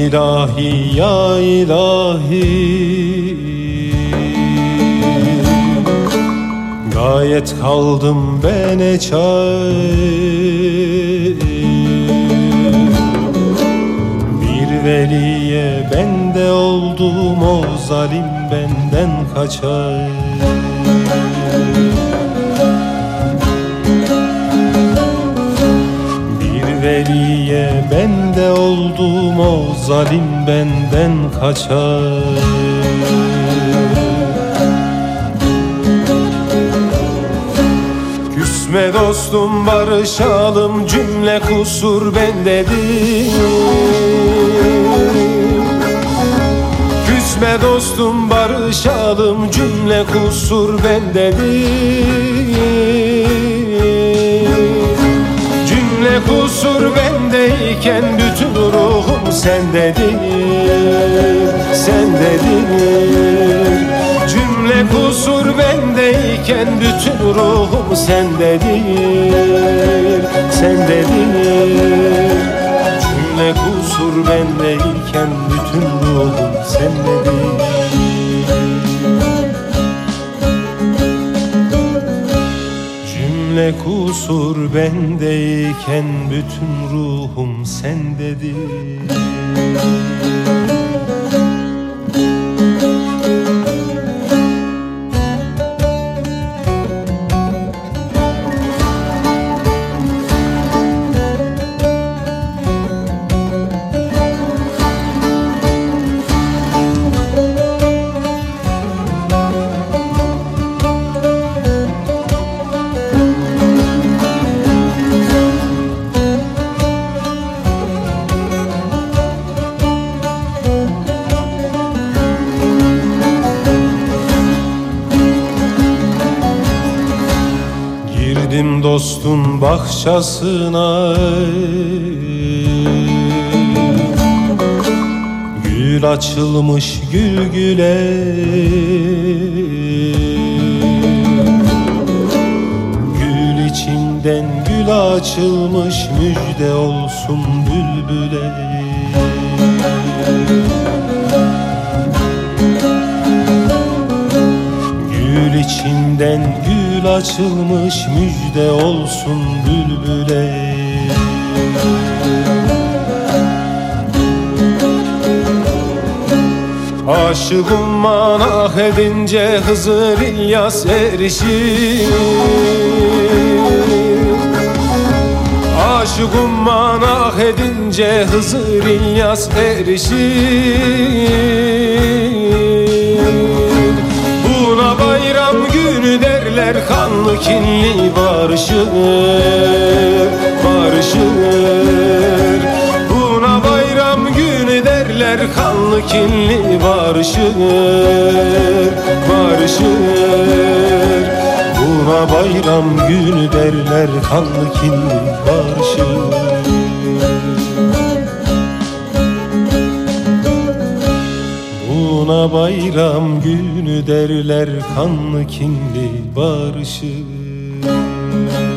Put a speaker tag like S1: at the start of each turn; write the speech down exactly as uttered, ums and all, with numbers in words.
S1: ilahi, ya ilahi, gayet kaldım ben çare. Bir veliye bende oldum, o zalim benden kaçar. Bir veliye bende oldum, o zalim benden kaçar. Küsme dostum barışalım, cümle kusur bendedir. Küsme dostum barışalım, cümle kusur bendedir. Cümle kusur bendeyken bütün ruhum sendedir, sendedir. Cümle kusur bendeyken bütün ruhum sendedir, sendedir. Cümle kusur bendeyken bütün ruhum sendedir. Cümle kusur bendeyken bütün ruhum sendedir. Girdim dostun bahçasına, gül açılmış gül güle. Gül içinden gül açılmış, müjde olsun bülbüle. Gül içinden gül açılmış, müjde olsun bülbüle. Aşıkım manah edince Hızır İlyas erişir. Aşıkım manah edince Hızır İlyas erişir. Buna bayram günü derler, kanlı kinli barışır, barışır. Buna bayram günü derler, kanlı kinli barışır, barışır. Buna bayram günü derler, kanlı kinli barışır. Buna bayram günü derler, kanlı kinli barışır.